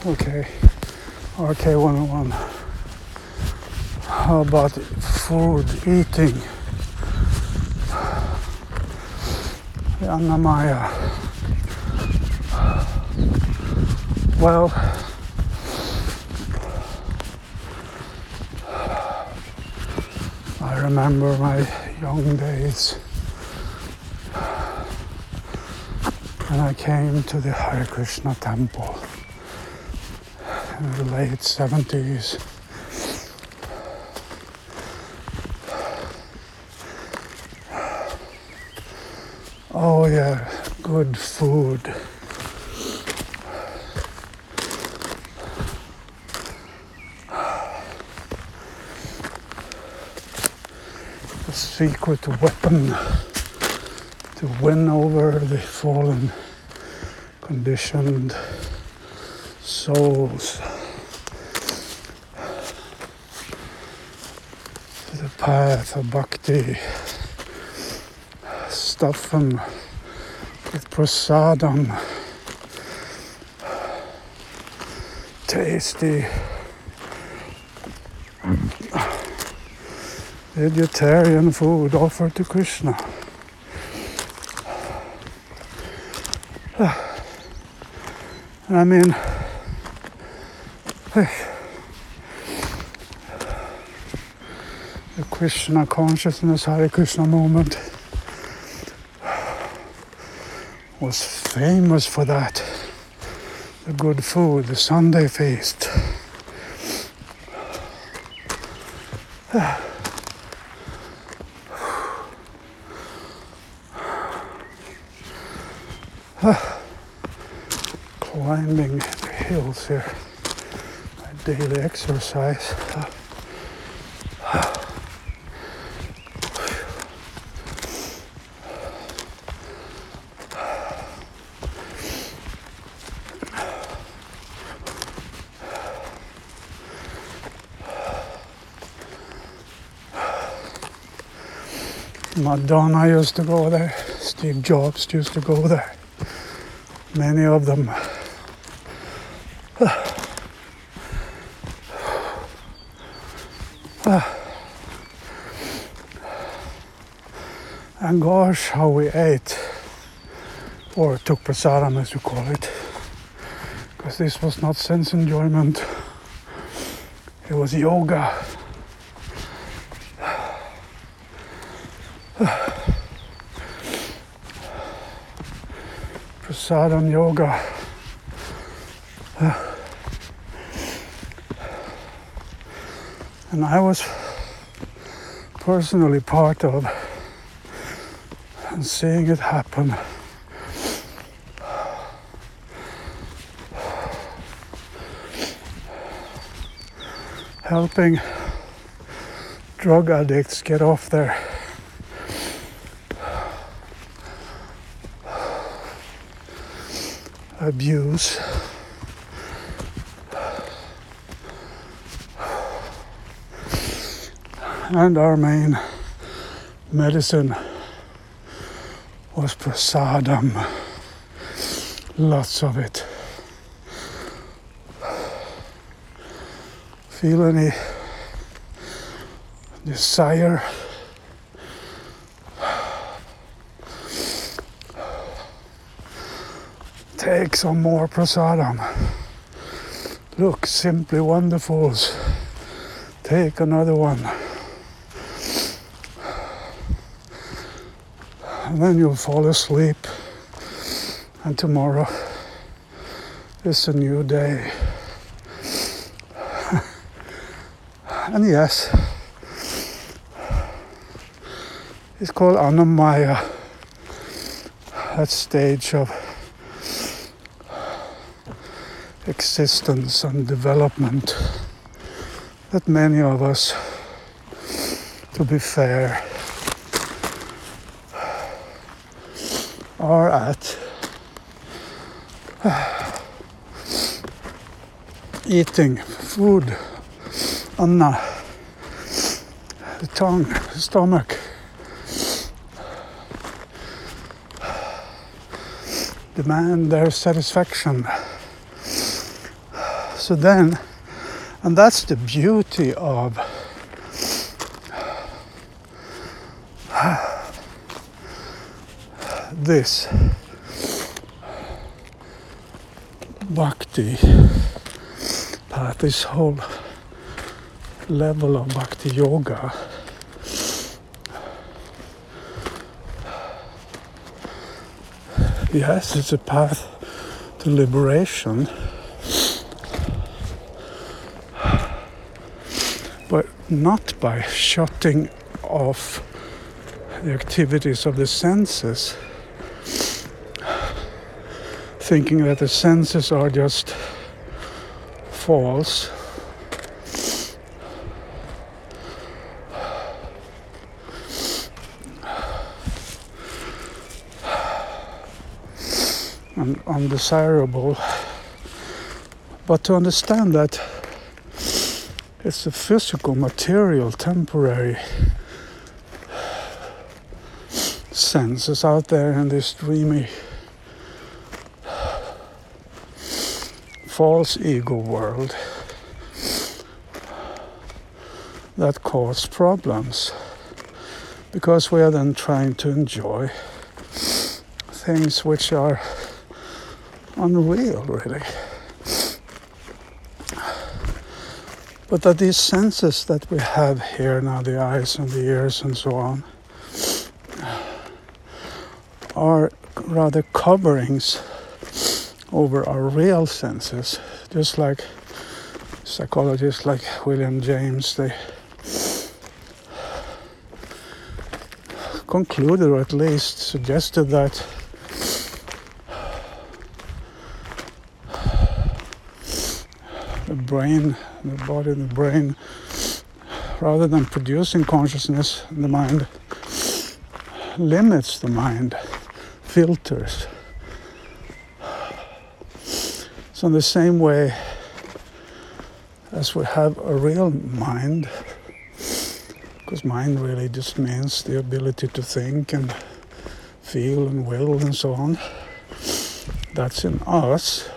Okay, RK101. How about food, eating? Annamaya. Well, I remember my young days when I came to the Hare Krishna temple in the late 70s. Oh yeah, good food. The secret weapon to win over the fallen, conditioned souls. The path of bhakti. Stuff them with prasadam. Tasty. Vegetarian food offered to Krishna. I mean, the Krishna consciousness, Hare Krishna movement was famous for that. The good food, the Sunday feast. Climbing the hills here, my daily exercise. Madonna used to go there, Steve Jobs used to go there, many of them. And gosh, how we ate, or took prasadam as you call it, because this was not sense enjoyment, it was yoga. Prasadam yoga. And I was personally part of and seeing it happen. Helping drug addicts get off their abuse. And our main medicine was prasadam, lots of it. Feel any desire? Take some more prasadam. Look, simply wonderfuls. Take another one. And then you'll fall asleep. And tomorrow is a new day. And yes, it's called Annamaya, that stage of existence and development that many of us, to be fair, are at. Eating food, anna, the tongue, the stomach, demand their satisfaction. So then, and that's the beauty of this bhakti path, this whole level of bhakti yoga. Yes, it's a path to liberation, but not by shutting off the activities of the senses, thinking that the senses are just false. And undesirable, but to understand that it's a physical, material, temporary senses out there in this dreamy, false ego world that cause problems, because we are then trying to enjoy things which are unreal, really. But that these senses that we have here now, the eyes and the ears and so on, are rather coverings over our real senses. Just like psychologists like William James, they concluded, or at least suggested, that the brain, the body, the brain, rather than producing consciousness in the mind, limits the mind, filters. So in the same way as we have a real mind, because mind really just means the ability to think and feel and will and so on, that's in us,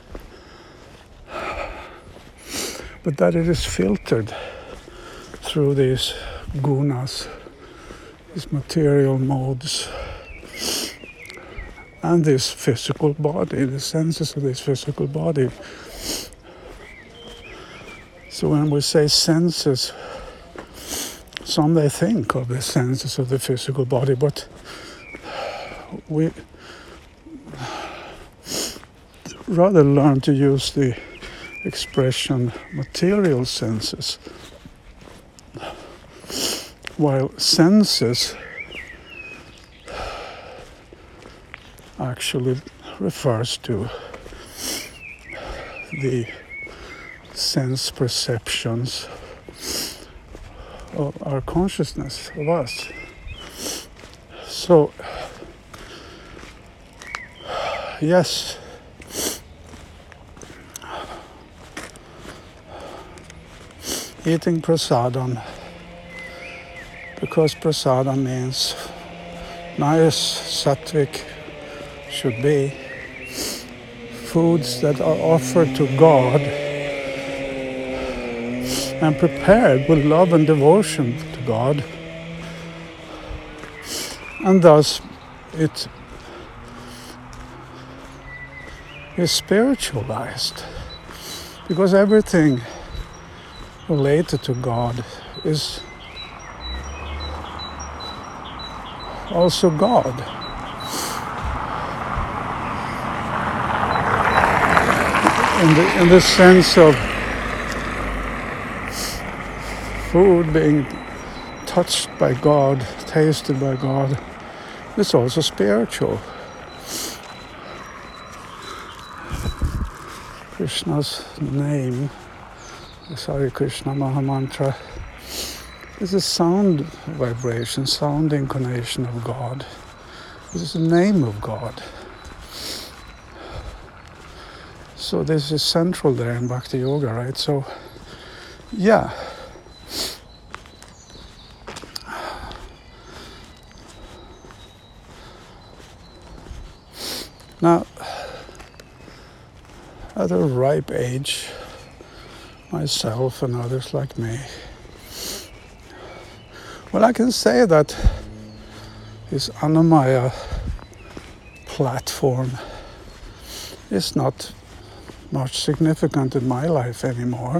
but that it is filtered through these gunas, these material modes, and this physical body, the senses of this physical body. So when we say senses, some they think of the senses of the physical body, but we rather learn to use the expression material senses, while senses actually refers to the sense perceptions of our consciousness, of us. So, yes, eating prasadam, because prasadam means nice, sattvic, should be foods that are offered to God and prepared with love and devotion to God, and thus it is spiritualized, because everything related to God is also God. In the sense of food being touched by God, tasted by God, it's also spiritual. Krishna's name, the Hare Krishna Mahamantra, is a sound vibration, sound incarnation of God. This is the name of God. So this is central there in Bhakti Yoga, right? So, yeah. Now, at a ripe age, myself and others like me. Well, I can say that this Annamaya platform is not much significant in my life anymore.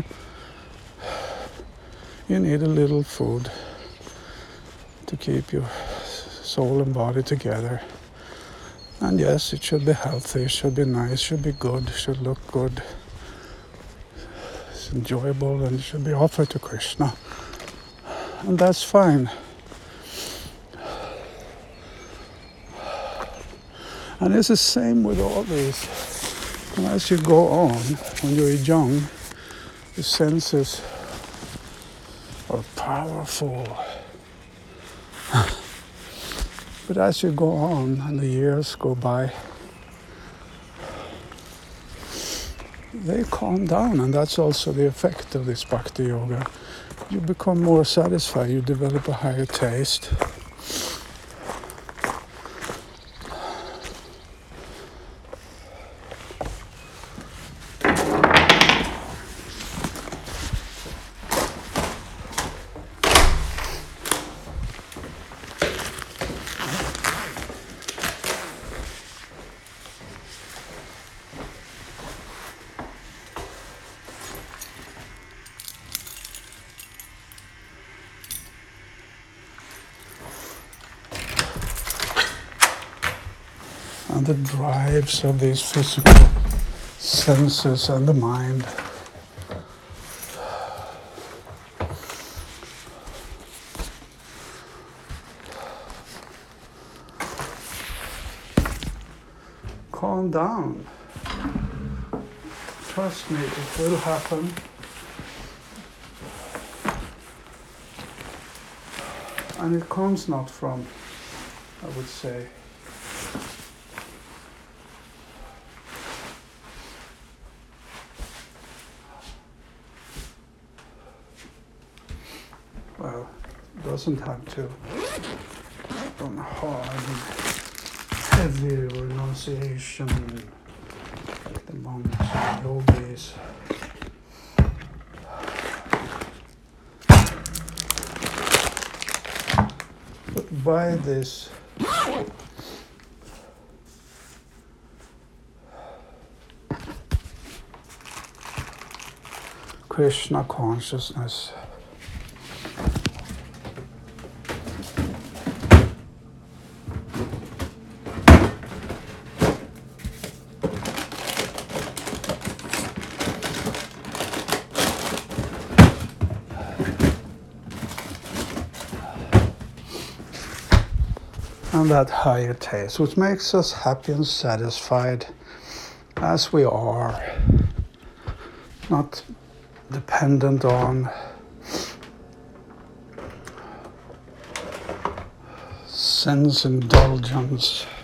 You need a little food to keep your soul and body together. And yes, it should be healthy, it should be nice, it should be good, it should look good. It's enjoyable and it should be offered to Krishna. And that's fine. And it's the same with all these. And as you go on, when you're young, the senses are powerful. But as you go on and the years go by, they calm down, and that's also the effect of this Bhakti Yoga. You become more satisfied, you develop a higher taste. And the drives of these physical senses and the mind. Calm down. Trust me, it will happen. And it comes not from, I would say, well, it doesn't have to from hard and heavy renunciation like the monks and yogis. But by this Krishna consciousness, and that higher taste, which makes us happy and satisfied as we are, not dependent on sense indulgence.